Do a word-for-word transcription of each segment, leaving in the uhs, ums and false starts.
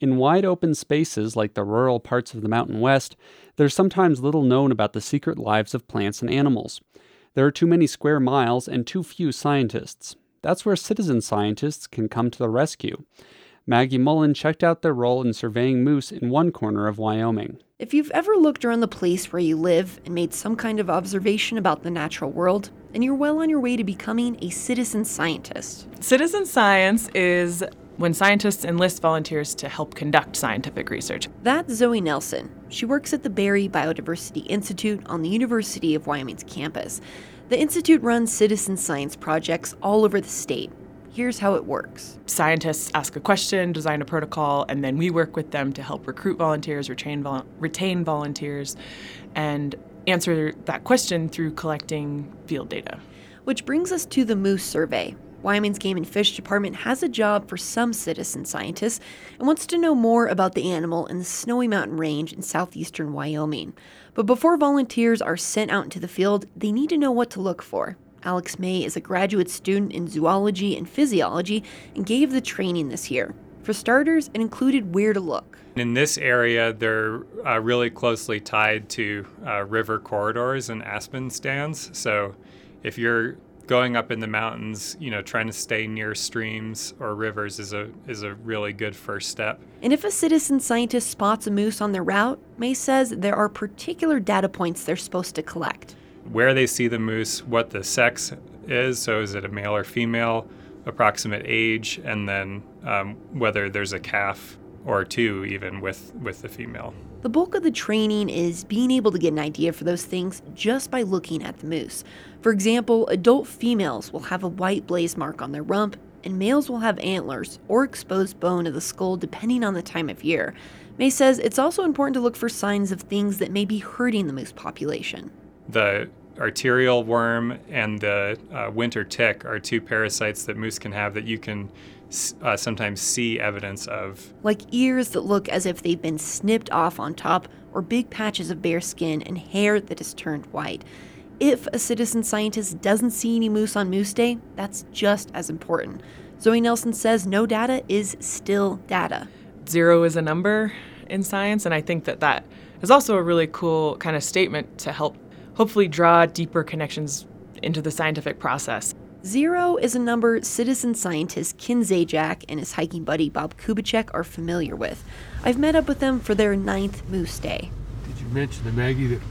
In wide open spaces like the rural parts of the Mountain West, there's sometimes little known about the secret lives of plants and animals. There are too many square miles and too few scientists. That's where citizen scientists can come to the rescue. Maggie Mullen checked out their role in surveying moose in one corner of Wyoming. If you've ever looked around the place where you live and made some kind of observation about the natural world, then you're well on your way to becoming a citizen scientist. Citizen science is when scientists enlist volunteers to help conduct scientific research. That's Zoe Nelson. She works at the Berry Biodiversity Institute on the University of Wyoming's campus. The institute runs citizen science projects all over the state. Here's how it works. Scientists ask a question, design a protocol, and then we work with them to help recruit volunteers, retain, vol- retain volunteers, and answer that question through collecting field data. Which brings us to the moose survey. Wyoming's Game and Fish Department has a job for some citizen scientists and wants to know more about the animal in the Snowy Mountain Range in southeastern Wyoming. But before volunteers are sent out into the field, they need to know what to look for. Alex May is a graduate student in zoology and physiology and gave the training this year. For starters, it included where to look. In this area, they're uh, really closely tied to uh, river corridors and aspen stands. So if you're going up in the mountains, you know, trying to stay near streams or rivers is a is a really good first step. And if a citizen scientist spots a moose on their route, May says there are particular data points they're supposed to collect. Where they see the moose, what the sex is, so is it a male or female, approximate age, and then um, whether there's a calf or two even with, with the female. The bulk of the training is being able to get an idea for those things just by looking at the moose. For example, adult females will have a white blaze mark on their rump, and males will have antlers or exposed bone of the skull depending on the time of year. May says it's also important to look for signs of things that may be hurting the moose population. The arterial worm and the uh, winter tick are two parasites that moose can have that you can uh, sometimes see evidence of. Like ears that look as if they've been snipped off on top, or big patches of bare skin and hair that has turned white. If a citizen scientist doesn't see any moose on Moose Day, that's just as important. Zoe Nelson says no data is still data. Zero is a number in science, and I think that that is also a really cool kind of statement to help hopefully draw deeper connections into the scientific process. Zero is a number citizen scientist Ken Zajac and his hiking buddy Bob Kubicek are familiar with. I've met up with them for their ninth Moose Day. Did you mention to Maggie that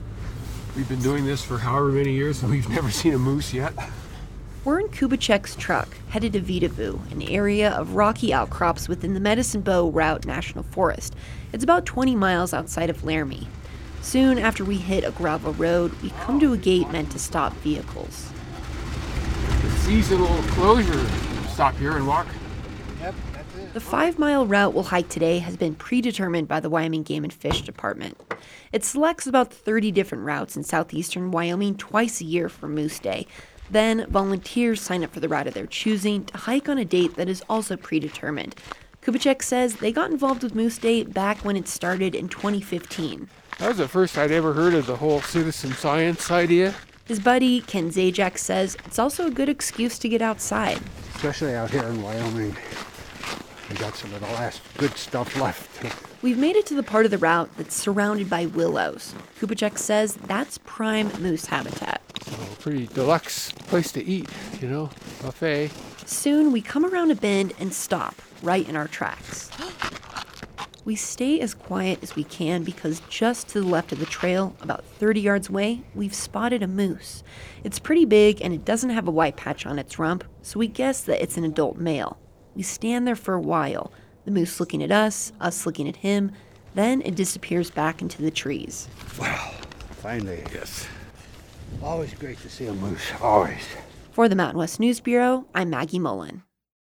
we've been doing this for however many years and we've never seen a moose yet? We're in Kubicek's truck, headed to Vitavu, an area of rocky outcrops within the Medicine Bow Route National Forest. It's about twenty miles outside of Laramie. Soon after we hit a gravel road, we come to a gate meant to stop vehicles. The seasonal closure. Stop here and walk. Yep, that's it. The five-mile route we'll hike today has been predetermined by the Wyoming Game and Fish Department. It selects about thirty different routes in southeastern Wyoming twice a year for Moose Day. Then, volunteers sign up for the route of their choosing to hike on a date that is also predetermined. Kubicek says they got involved with Moose Day back when it started in twenty fifteen. That was the first I'd ever heard of the whole citizen science idea. His buddy, Ken Zajac, says it's also a good excuse to get outside. Especially out here in Wyoming. We got some of the last good stuff left. We've made it to the part of the route that's surrounded by willows. Kubicek says that's prime moose habitat. So, pretty deluxe place to eat, you know, buffet. Soon we come around a bend and stop right in our tracks. We stay as quiet as we can because just to the left of the trail, about thirty yards away, we've spotted a moose. It's pretty big and it doesn't have a white patch on its rump, so we guess that it's an adult male. We stand there for a while, the moose looking at us, us looking at him, then it disappears back into the trees. Well, finally, yes. Always great to see a moose, always. For the Mountain West News Bureau, I'm Maggie Mullen.